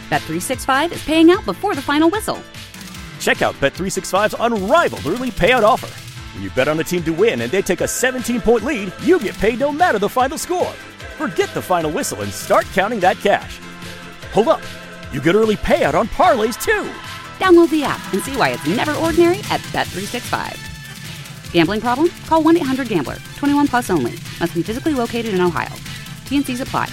Bet365 is paying out before the final whistle. Check out Bet365's unrivaled early payout offer. When you bet on a team to win and they take a 17-point lead, you get paid no matter the final score. Forget the final whistle and start counting that cash. Hold up. You get early payout on parlays, too. Download the app and see why it's never ordinary at Bet365. Gambling problem? Call 1-800-GAMBLER. 21 plus only. Must be physically located in Ohio. T&Cs apply.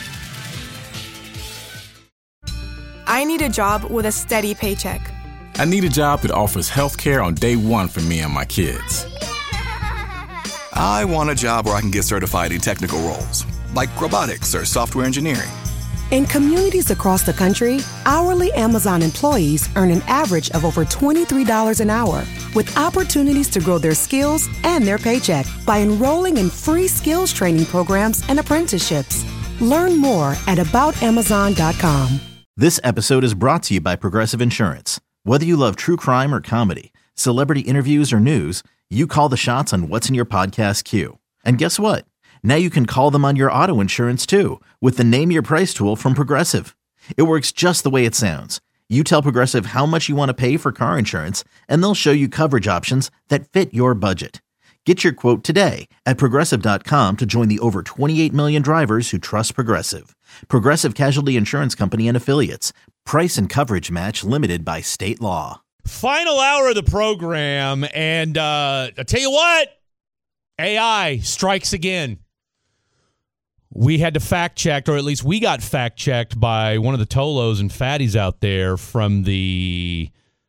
I need a job with a steady paycheck. I need a job that offers health care on day one for me and my kids. I want a job where I can get certified in technical roles, like robotics or software engineering. In communities across the country, hourly Amazon employees earn an average of over $23 an hour, with opportunities to grow their skills and their paycheck by enrolling in free skills training programs and apprenticeships. Learn more at aboutamazon.com. This episode is brought to you by Progressive Insurance. Whether you love true crime or comedy, celebrity interviews or news, you call the shots on what's in your podcast queue. And guess what? Now you can call them on your auto insurance too with the Name Your Price tool from Progressive. It works just the way it sounds. You tell Progressive how much you want to pay for car insurance, and they'll show you coverage options that fit your budget. Get your quote today at Progressive.com to join the over 28 million drivers who trust Progressive. Progressive Casualty Insurance Company and Affiliates. Price and coverage match limited by state law. Final hour of the program, and I tell you what, AI strikes again. We had to fact check, or at least we got fact checked by one of the Tolos and Fatties out there from the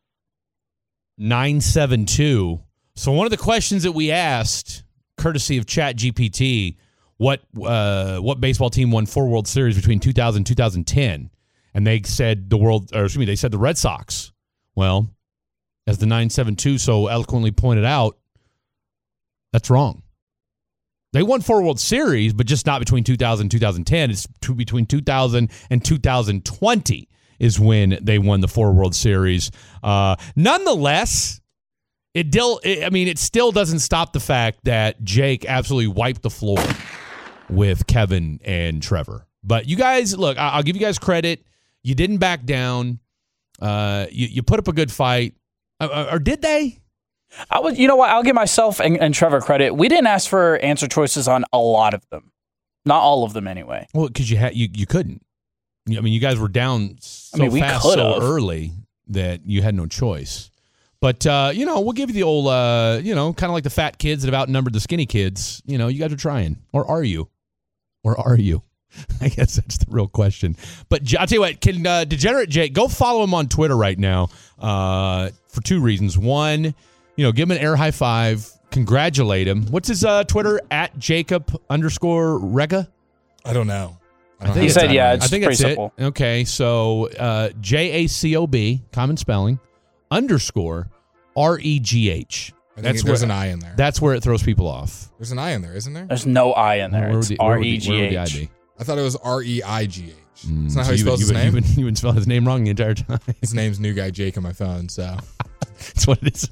972. So one of the questions that we asked, courtesy of ChatGPT, what baseball team won 4 World Series between 2000 and 2010? And they said they said the Red Sox. Well, as the 972 so eloquently pointed out, that's wrong. They won 4 World Series, but just not between 2000 and 2010. It's between 2000 and 2020 is when they won the 4 World Series. Nonetheless, it still doesn't stop the fact that Jake absolutely wiped the floor with Kevin and Trevor. But you guys, look, I'll give you guys credit. You didn't back down. You put up a good fight. Or did they? You know what? I'll give myself and Trevor credit. We didn't ask for answer choices on a lot of them, not all of them anyway. Well, because you couldn't. I mean, you guys were down so fast, so early that you had no choice. But we'll give you the old, kind of like the fat kids that have outnumbered the skinny kids. You guys are trying, or are you? I guess that's the real question. But I'll tell you what, can Degenerate Jake, go follow him on Twitter right now for 2 reasons. One, give him an air high five, congratulate him. What's his Twitter? @Jacob_Rega? I don't know. He said, it's pretty simple. Okay, so JACOB, common spelling, _REGH. There's an I in there. That's where it throws people off. There's an I in there, isn't there? There's no I in there. It's REGH. Where would the I be? I thought it was REIGH. That's not how he spells his name. You've been spelling his name wrong the entire time. His name's New Guy Jake on my phone, so. That's what it is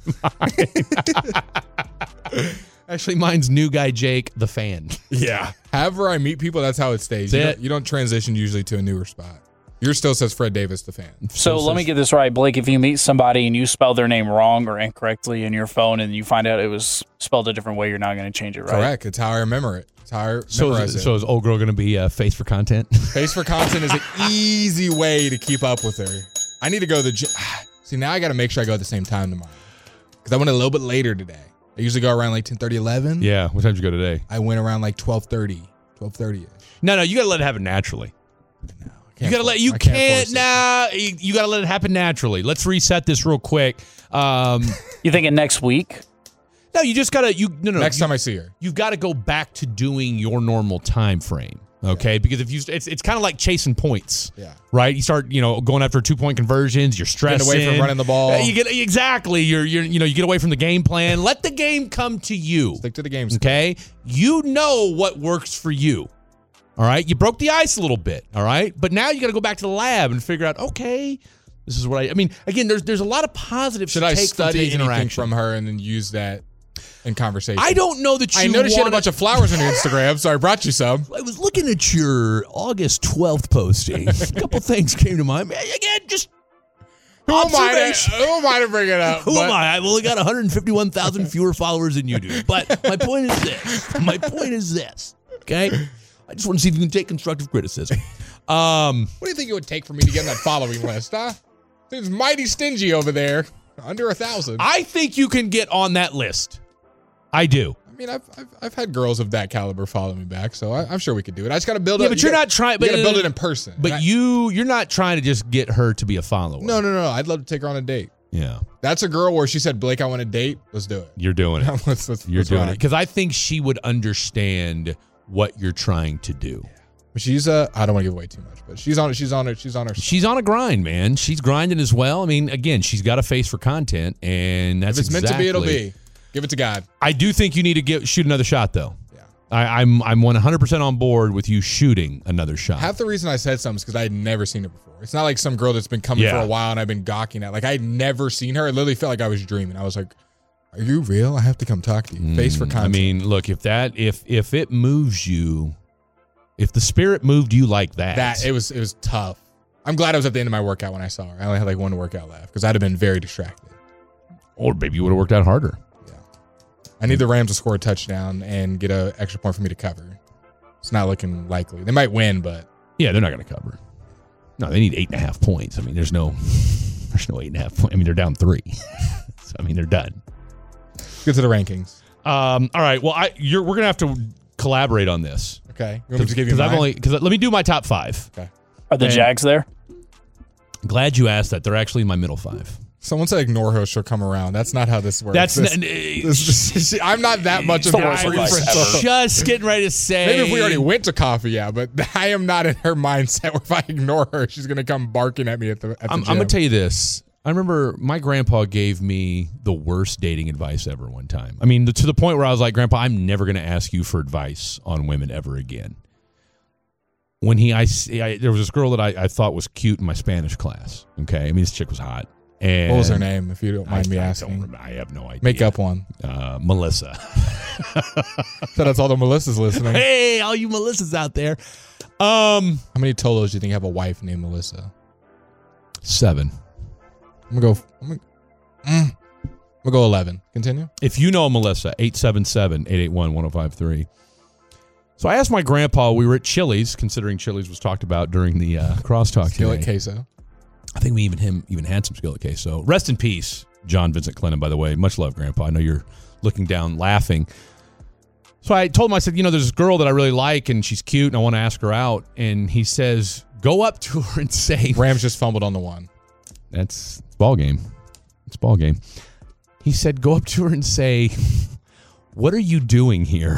in mine. Actually, mine's New Guy Jake, the fan. Yeah. However I meet people, that's how it stays. You don't transition usually to a newer spot. Yours still says Fred Davis, the fan. So let me get this right, Blake. If you meet somebody and you spell their name wrong or incorrectly in your phone and you find out it was spelled a different way, you're not going to change it, right? Correct. It's how I remember it. It's how I memorize it. So is old girl going to be face for content? Face for content is an easy way to keep up with her. I need to go to the gym. See, now I got to make sure I go at the same time tomorrow. Because I went a little bit later today. I usually go around like 10:30, 11. Yeah. What time did you go today? I went around like 12:30, 12:30ish. No, you got to let it happen naturally. No. You gotta let you gotta let it happen naturally. Let's reset this real quick. You thinking next week? No, you just gotta next time I see her. You've got to go back to doing your normal time frame. Okay, because if it's kind of like chasing points. Yeah. Right. You start going after 2-point conversions. You're stressing. Get away from running the ball. You get you get away from the game plan. Let the game come to you. Stick to the game. Okay. You know what works for you. All right, you broke the ice a little bit, all right? But now you got to go back to the lab and figure out, okay, this is what I mean, again, there's a lot of positives to take from today's interaction. Should I study anything from her and then use that in conversation? I don't know that I noticed you had a bunch of flowers on your Instagram, so I brought you some. I was looking at your August 12th posting. A couple things came to mind. Again, Observation. Who am I to bring it up? Who am I? I've only got 151,000 fewer followers than you do. But my point is this. Okay? I just want to see if you can take constructive criticism. What do you think it would take for me to get on that following list, huh? Seems mighty stingy over there. Under 1,000. I think you can get on that list. I do. I mean, I've had girls of that caliber follow me back, so I'm sure we could do it. I just got to build it. Yeah, but you're not trying. You got to build it in person. But you're not trying to just get her to be a follower. No. I'd love to take her on a date. Yeah. That's a girl where she said, Blake, I want a date. Let's do it. You're doing it. You're doing it. Because I think she would understand what you're trying to do. But she's I don't want to give away too much, but she's on her. She's on a grind, man. She's grinding as well. I mean, again, she's got a face for content, and that's if it's meant to be, it'll be. Give it to God. I do think you need to shoot another shot, though. Yeah. I'm 100% on board with you shooting another shot. Half the reason I said something is because I had never seen her before. It's not like some girl that's been coming for a while and I've been gawking at. Like, I had never seen her. It literally felt like I was dreaming. I was like, are you real? I have to come talk to you. Face for content. I mean, look, if it moves you, if the spirit moved you like that. It was tough. I'm glad I was at the end of my workout when I saw her. I only had like one workout left because I'd have been very distracted. Or maybe you would have worked out harder. I need the Rams to score a touchdown and get an extra point for me to cover. It's not looking likely. They might win, but yeah, they're not going to cover. No, they need 8.5 points. I mean, there's no 8.5 points. I mean, they're down 3. So I mean, they're done. Get to the rankings. All right. Well, we're going to have to collaborate on this. Okay. You want me to give you mine? Because let me do my top 5. Okay. Are the Jags there? Glad you asked that. They're actually in my middle 5. Someone said ignore her, she'll come around. That's not how this works. I'm not that much of a friend. Just getting ready to say. Maybe if we already went to coffee, yeah, but I am not in her mindset where if I ignore her, she's going to come barking at me at the I'm gym. going to tell you this. I remember my grandpa gave me the worst dating advice ever one time. I mean, to the point where I was like, Grandpa, I'm never going to ask you for advice on women ever again. When there was this girl that I thought was cute in my Spanish class. Okay. I mean, this chick was hot. And what was her name, if you don't mind me asking? I have no idea. Make up one. Melissa. So that's all the Melissas listening. Hey, all you Melissas out there. How many Tolos do you think have a wife named Melissa? 7. I'm gonna go 11. Continue. If you know Melissa, 877-881-1053. So I asked my grandpa, we were at Chili's, considering Chili's was talked about during the crosstalk today. Skillet queso. I think we even had some skillet queso. Rest in peace, John Vincent Clinton, by the way. Much love, Grandpa. I know you're looking down laughing. So I told him, I said, there's this girl that I really like, and she's cute, and I want to ask her out. And he says, go up to her and say... Rams just fumbled on the 1. That's ball game. It's ball game. He said, go up to her and say, what are you doing here?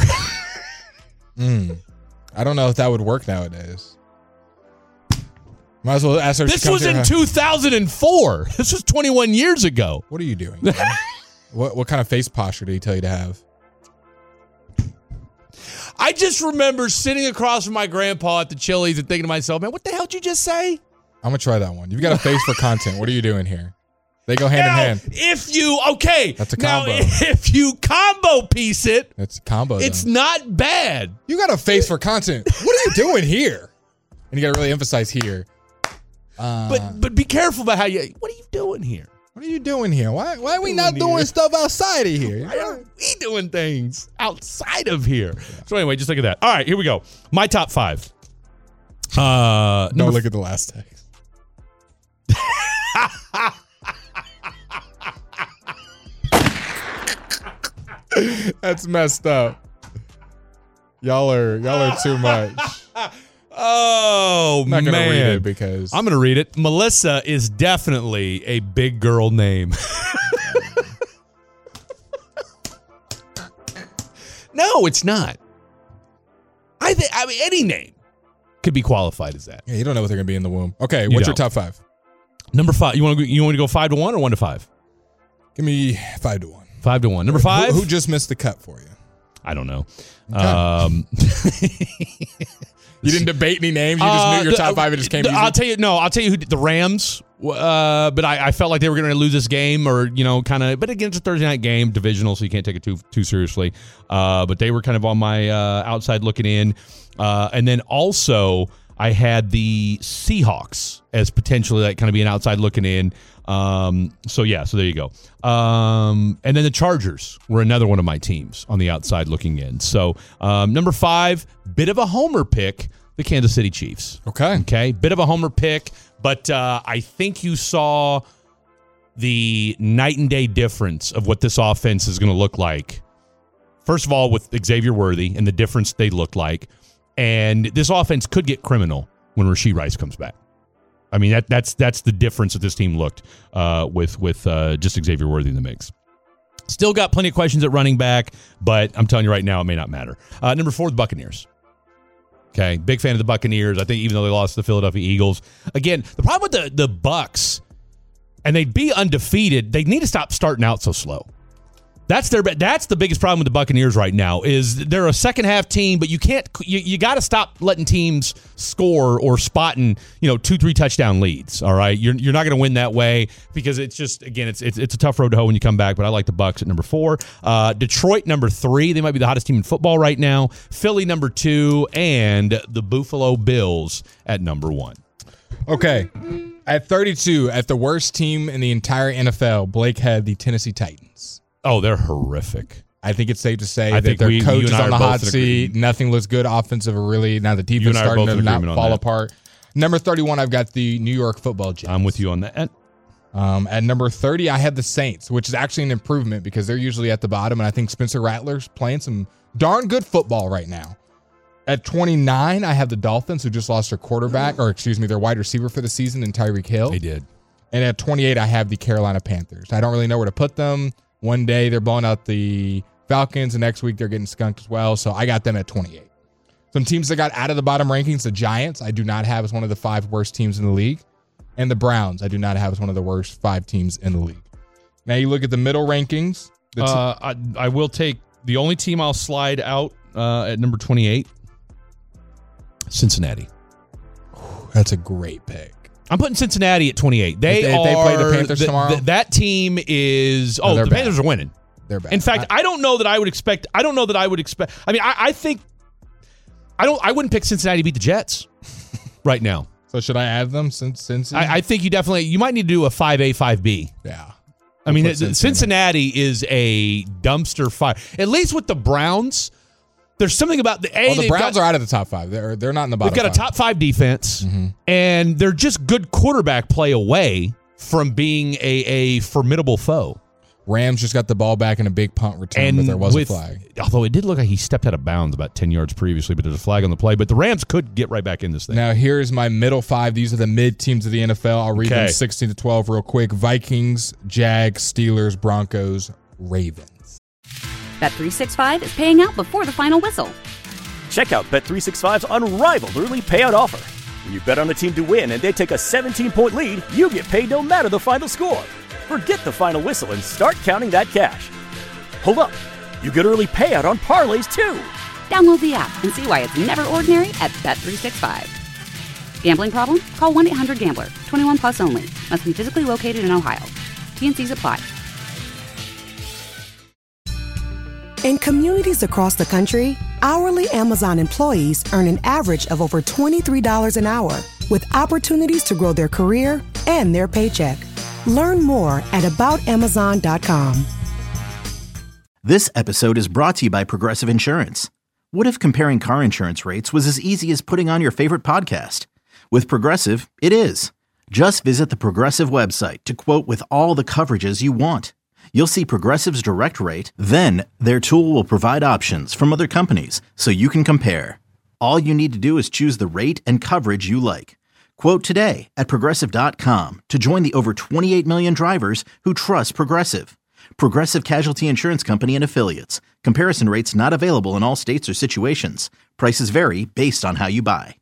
I don't know if that would work nowadays. Might as well ask her. This was in 2004. This was 21 years ago. What are you doing? What kind of face posture did he tell you to have? I just remember sitting across from my grandpa at the Chili's and thinking to myself, man, what the hell did you just say? I'm going to try that one. You've got a face for content. What are you doing here? They go hand in hand. That's a combo. Now, if you combo piece it, it's a combo. It's not bad. You got a face for content. What are you doing here? And you got to really emphasize here. But be careful about what are you doing here? What are you doing here? Why are we not doing stuff outside of here? Why are we doing things outside of here? Yeah. So anyway, just look at that. All right, here we go. My top 5. Don't look at the last text. That's messed up. Y'all are too much. Oh, I'm not gonna man. read it because I'm going to read it. Melissa is definitely a big girl name. No, it's not. I mean, any name could be qualified as that. Yeah, you don't know what they're going to be in the womb. Okay, what's your top 5? Number 5. You want to go 5 to 1 or 1 to 5? Give me 5 to 1. 5 to 1. Number 5. Who just missed the cut for you? I don't know. Okay. You didn't debate any names. You just knew your top 5. It just came easy. I'll tell you who the Rams. But I felt like they were going to lose this game, or kind of. But again, it's a Thursday night game, divisional, so you can't take it too seriously. But they were kind of on my outside looking in, and then also I had the Seahawks as potentially like kind of being outside looking in. So there you go. And then the Chargers were another one of my teams on the outside looking in. So number 5, bit of a homer pick, the Kansas City Chiefs. Okay. Bit of a homer pick, but I think you saw the night and day difference of what this offense is going to look like. First of all, with Xavier Worthy and the difference they looked like. And this offense could get criminal when Rashee Rice comes back. I mean, that's the difference that this team looked with just Xavier Worthy in the mix. Still got plenty of questions at running back, but I'm telling you right now, it may not matter. Number 4, the Buccaneers. Okay, big fan of the Buccaneers. I think even though they lost to the Philadelphia Eagles. Again, the problem with the Bucs, and they'd be undefeated, they need to stop starting out so slow. That's the biggest problem with the Buccaneers right now is they're a second half team, but you can't. You got to stop letting teams score or spotting 2-3 touchdown leads. All right, you're not going to win that way because it's just again it's a tough road to hoe when you come back. But I like the Bucs at number 4, Detroit number 3. They might be the hottest team in football right now. Philly number 2, and the Buffalo Bills at number 1. Okay, at 32, at the worst team in the entire NFL, Blake had the Tennessee Titans. Oh, they're horrific. I think it's safe to say that their coach is on the hot seat. Nothing looks good offensive or really. Now the defense starting to not fall apart. Number 31, I've got the New York Football Jets. I'm with you on that. At number 30, I had the Saints, which is actually an improvement because they're usually at the bottom, and I think Spencer Rattler's playing some darn good football right now. At 29, I have the Dolphins, who just lost their their wide receiver for the season in Tyreek Hill. They did. And at 28, I have the Carolina Panthers. I don't really know where to put them. One day they're blowing out the Falcons, and next week they're getting skunked as well. So I got them at 28. Some teams that got out of the bottom rankings, the Giants, I do not have as one of the 5 worst teams in the league. And the Browns, I do not have as one of the worst 5 teams in the league. Now you look at the middle rankings. I will take the only team I'll slide out at number 28, Cincinnati. That's a great pick. I'm putting Cincinnati at 28. They play the Panthers tomorrow. That team is. Oh, the Panthers are winning. They're bad. In fact, I don't know that I would expect. I mean, I think I wouldn't pick Cincinnati to beat the Jets right now. So should I add them since I think you might need to do a 5A, 5B. Yeah. I mean, Cincinnati is a dumpster fire. At least with the Browns. There's something about the Browns are out of the top 5. They're not in the bottom. They've got a top 5 defense, and they're just good quarterback play away from being a formidable foe. Rams just got the ball back in a big punt return, but there was a flag. Although it did look like he stepped out of bounds about 10 yards previously, but there's a flag on the play. But the Rams could get right back in this thing. Now here's my middle 5. These are the mid teams of the NFL. I'll read them 16 to 12 real quick. Vikings, Jags, Steelers, Broncos, Ravens. Bet365 is paying out before the final whistle. Check out Bet365's unrivaled early payout offer. When you bet on a team to win and they take a 17-point lead, you get paid no matter the final score. Forget the final whistle and start counting that cash. Hold up. You get early payout on parlays, too. Download the app and see why it's never ordinary at Bet365. Gambling problem? Call 1-800-GAMBLER. 21 plus only. Must be physically located in Ohio. T&Cs apply. In communities across the country, hourly Amazon employees earn an average of over $23 an hour, with opportunities to grow their career and their paycheck. Learn more at aboutamazon.com. This episode is brought to you by Progressive Insurance. What if comparing car insurance rates was as easy as putting on your favorite podcast? With Progressive, it is. Just visit the Progressive website to quote with all the coverages you want. You'll see Progressive's direct rate, then their tool will provide options from other companies so you can compare. All you need to do is choose the rate and coverage you like. Quote today at Progressive.com to join the over 28 million drivers who trust Progressive. Progressive Casualty Insurance Company and Affiliates. Comparison rates not available in all states or situations. Prices vary based on how you buy.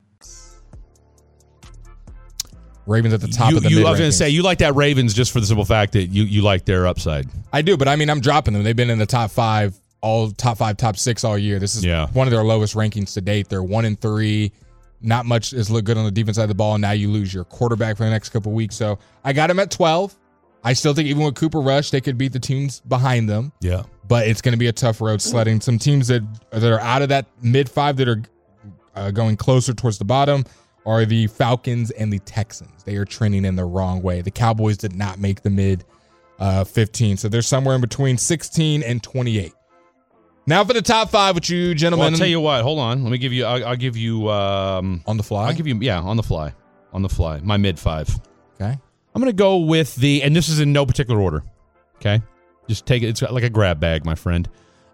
Ravens at the top of the mid-rankings. I was going to say, you like that Ravens just for the simple fact that you like their upside. I do, but I mean, I'm dropping them. They've been in the top 5, top 6 all year. This is one of their lowest rankings to date. They're 1-3. Not much has looked good on the defense side of the ball, and now you lose your quarterback for the next couple of weeks. So I got them at 12. I still think even with Cooper Rush, they could beat the teams behind them. Yeah. But it's going to be a tough road sledding. Some teams that are out of that mid-5 that are going closer towards the bottom. are the Falcons and the Texans. They are trending in the wrong way. The Cowboys did not make the mid 15, so they're somewhere in between 16 and 28. Now for the top 5 with you gentlemen. Well, I'll tell you what. Hold on. Let me give you. I'll give you on the fly. I'll give you. Yeah, on the fly. On the fly. My mid 5. Okay. I'm going to go with and this is in no particular order. Okay. Just take it. It's like a grab bag, my friend.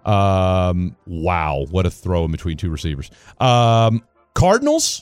Wow, what a throw in between 2 receivers. Cardinals,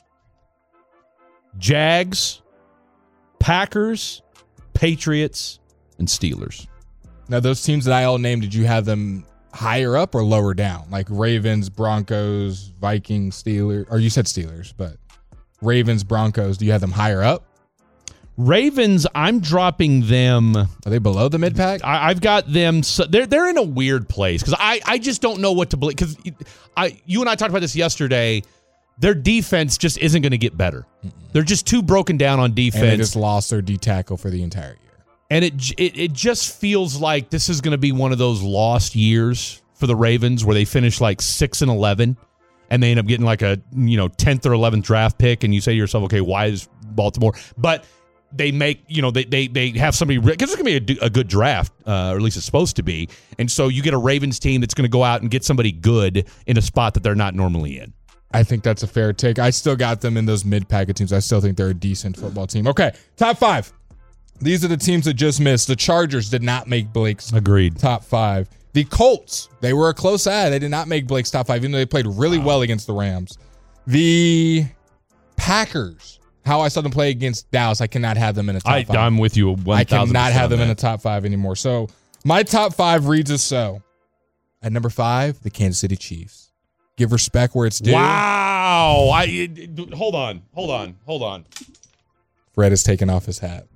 Jags, Packers, Patriots, and Steelers. Now, those teams that I all named, did you have them higher up or lower down? Like Ravens, Broncos, Vikings, Steelers, or you said Steelers, but Ravens, Broncos, do you have them higher up? Ravens, I'm dropping them. Are they below the mid-pack? I've got them. So they're in a weird place because I just don't know what to believe. Because you and I talked about this yesterday. Their defense just isn't going to get better. They're just too broken down on defense. And they just lost their D tackle for the entire year. And it just feels like this is going to be one of those lost years for the Ravens where they finish like 6-11 and they end up getting like a 10th or 11th draft pick, and you say to yourself, okay, why is Baltimore? But they make, they have somebody, because it's going to be a good draft, or at least it's supposed to be. And so you get a Ravens team that's going to go out and get somebody good in a spot that they're not normally in. I think that's a fair take. I still got them in those mid-packet teams. I still think they're a decent football team. Okay, top 5. These are the teams that just missed. The Chargers did not make Blake's top 5. The Colts, they were a close ad. They did not make Blake's top 5, even though they played really well against the Rams. The Packers, how I saw them play against Dallas, I cannot have them in a top 5. I'm with you 1,000%. I cannot have them in a top 5 anymore. So my top 5 reads as so. At number 5, the Kansas City Chiefs. Give respect where it's due. Wow. Hold on. Fred is taking off his hat.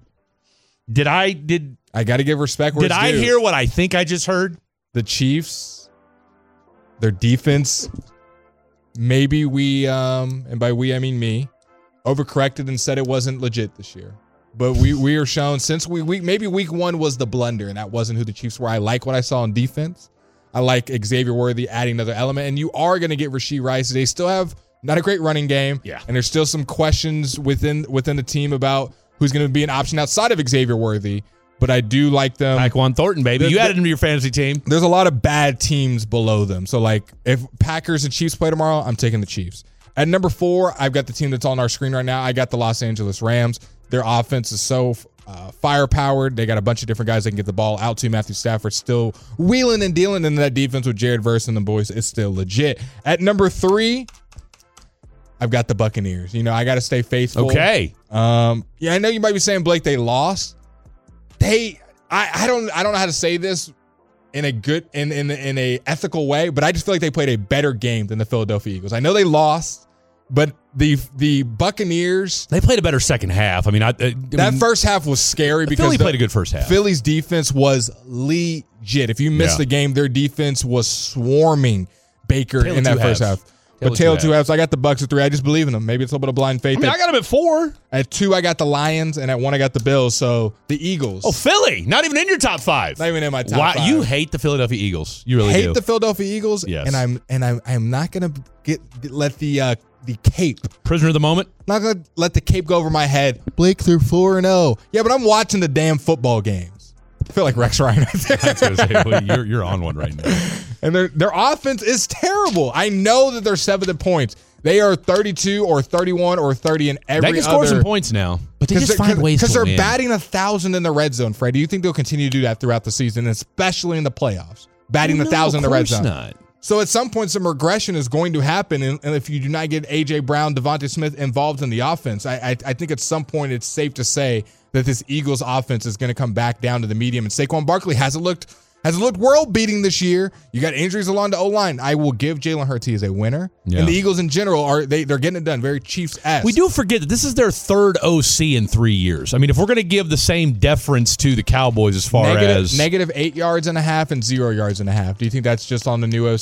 I got to give respect where it's due. Did I hear what I think I just heard? The Chiefs, their defense, maybe we, and by we I mean me, overcorrected and said it wasn't legit this year. But we are shown since maybe week 1 was the blunder, and that wasn't who the Chiefs were. I like what I saw on defense. I like Xavier Worthy adding another element, and you are going to get Rashee Rice. They still have not a great running game, and there's still some questions within the team about who's going to be an option outside of Xavier Worthy. But I do like them. Tyquan Thornton, baby. You added him to your fantasy team. There's a lot of bad teams below them. So, like, if Packers and Chiefs play tomorrow, I'm taking the Chiefs. At number 4, I've got the team that's on our screen right now. I got the Los Angeles Rams. Their offense is so firepowered. They got a bunch of different guys that can get the ball out to. Matthew Stafford still wheeling and dealing, and that defense with Jared Verse and the boys is still legit. At number 3, I've got the Buccaneers. I got to stay faithful. Okay. I know you might be saying, Blake, they lost. I don't know how to say this in a good in a ethical way, but I just feel like they played a better game than the Philadelphia Eagles. I know they lost, but the Buccaneers, they played a better second half. That first half was scary because Philly played a good first half. Philly's defense was legit. If you missed the game, their defense was swarming Baker in that first half. But tail 2 halves, I got the Bucs at 3. I just believe in them. Maybe it's a little bit of blind faith. I got them at 4. At 2, I got the Lions, and at 1, I got the Bills. So the Eagles. Oh, Philly, not even in your top 5. Not even in my top 5. You hate the Philadelphia Eagles. You really do. Hate the Philadelphia Eagles. Yes. And I'm not gonna let the cape, prisoner of the moment. Not gonna let the cape go over my head. Blake, they're 4-0. Yeah, but I'm watching the damn football games. I feel like Rex Ryan right there. I was gonna say, well, you're on one right now. And their offense is terrible. I know that they're 7th in points. They are 32 or 31 or 30 in every other. They can score some points now, but they just find ways to win. Because they're batting 1,000 in the red zone, Fred. Do you think they'll continue to do that throughout the season, especially in the playoffs? Batting 1,000 in the red zone. Not. So at some point, some regression is going to happen, and if you do not get A.J. Brown, Devontae Smith involved in the offense, I think at some point it's safe to say that this Eagles offense is going to come back down to the medium, and Saquon Barkley hasn't looked world-beating this year. You got injuries along the O-line. I will give Jalen Hurts as a winner. Yeah. And the Eagles in general, they're getting it done. Very Chiefs-esque. We do forget that this is their 3rd OC in 3 years. If we're going to give the same deference to the Cowboys as far as... Negative 8.5 yards and 0.5 yards. Do you think that's just on the new OC?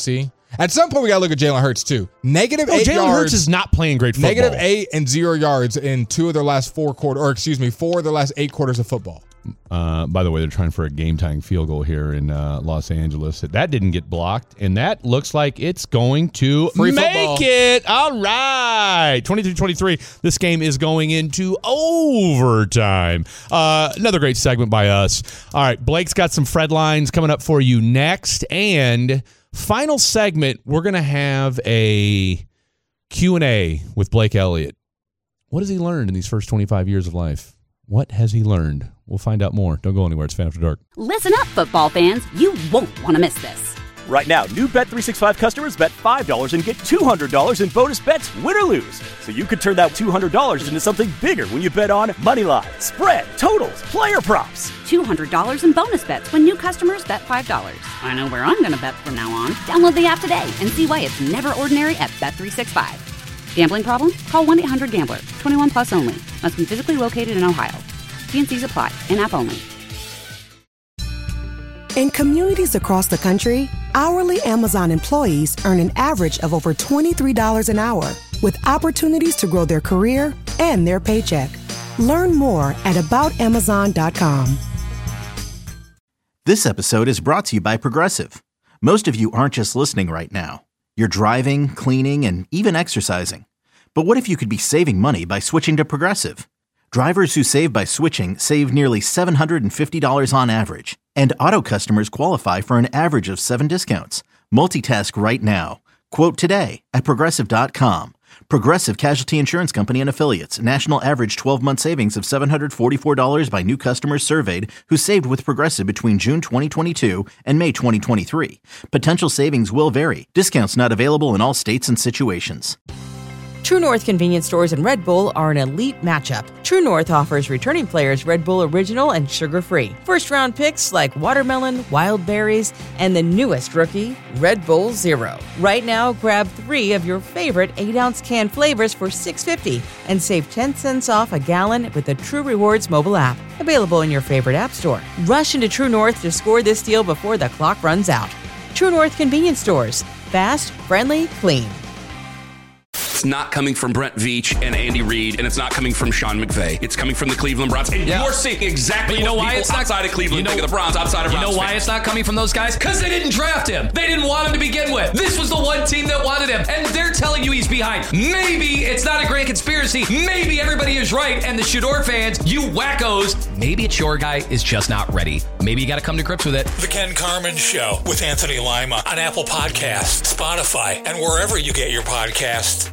At some point, we got to look at Jalen Hurts, too. -8 yards. Jalen Hurts is not playing great football. -8 and 0 yards in 4 of their last 8 quarters of football. By the way, they're trying for a game-tying field goal here in Los Angeles. That didn't get blocked, and that looks like it's going to make it. All right. 23-23. This game is going into overtime. Another great segment by us. All right, Blake's got some Fred lines coming up for you next, and final segment, we're going to have a Q&A with Blake Elliott. What has he learned in these first 25 years of life? What has he learned? We'll find out more. Don't go anywhere. It's Fan After Dark. Listen up, football fans. You won't want to miss this. Right now, new Bet365 customers bet $5 and get $200 in bonus bets, win or lose. So you could turn that $200 into something bigger when you bet on money line, spread, totals, player props. $200 in bonus bets when new customers bet $5. I know where I'm going to bet from now on. Download the app today and see why it's never ordinary at Bet365. Gambling problem? Call 1-800-GAMBLER. 21 plus only. Must be physically located in Ohio. T&Cs apply. In-app only. In communities across the country, hourly Amazon employees earn an average of over $23 an hour, with opportunities to grow their career and their paycheck. Learn more at aboutamazon.com. This episode is brought to you by Progressive. Most of you aren't just listening right now. You're driving, cleaning, and even exercising. But what if you could be saving money by switching to Progressive? Drivers who save by switching save nearly $750 on average, and auto customers qualify for an average of 7 discounts. Multitask right now. Quote today at Progressive.com. Progressive Casualty Insurance Company and Affiliates. National average 12-month savings of $744 by new customers surveyed who saved with Progressive between June 2022 and May 2023. Potential savings will vary. Discounts not available in all states and situations. True North convenience stores and Red Bull are an elite matchup. True North offers returning players Red Bull Original and sugar-free. First-round picks like watermelon, wild berries, and the newest rookie, Red Bull Zero. Right now, grab 3 of your favorite 8-ounce can flavors for $6.50 and save 10 cents off a gallon with the True Rewards mobile app. Available in your favorite app store. Rush into True North to score this deal before the clock runs out. True North convenience stores. Fast, friendly, clean. It's not coming from Brent Veach and Andy Reid, and it's not coming from Sean McVay. It's coming from the Cleveland Browns. And you're seeing exactly what people it's outside of Cleveland think of the Browns, outside of Browns. You know why it's not coming from those guys? Because they didn't draft him. They didn't want him to begin with. This was the one team that wanted him, and they're telling you he's behind. Maybe it's not a grand conspiracy. Maybe everybody is right, and the Shador fans, you wackos, maybe it's your guy is just not ready. Maybe you got to come to grips with it. The Ken Carman Show with Anthony Lima on Apple Podcasts, Spotify, and wherever you get your podcasts.